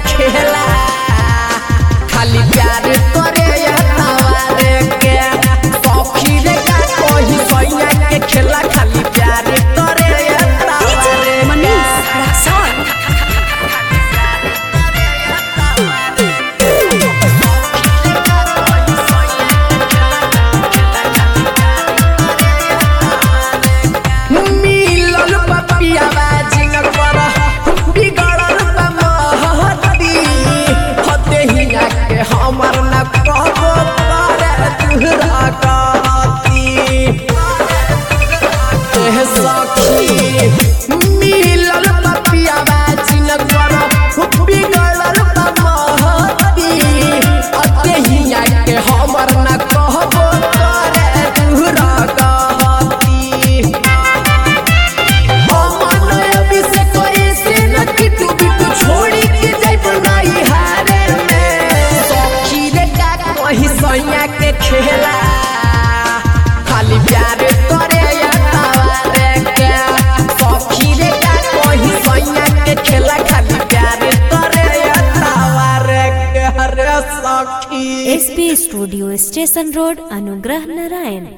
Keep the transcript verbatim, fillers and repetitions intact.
खेला खाली प्यार करे हवारे के सखी रे का कोई सैया के खेला खाली प्यार करे हवारे मनीष रक्सौल मिलल पपिया बाजिंग पर बिगड़ल बा महती हते हिया के हमर न कहबो करे तुहरा कहती एह सखी मिलल पपिया बाजिंग पर बिगड़ल बा महती हते हिया के हमर न कहबो करे तुहरा कहती सैया के खेला खाली प्यार करे हवारे के सखी रे का कोई सैया के खेला खाली प्यार करे हवारे के रे सखी। SP studio station road Anugrah Narayan.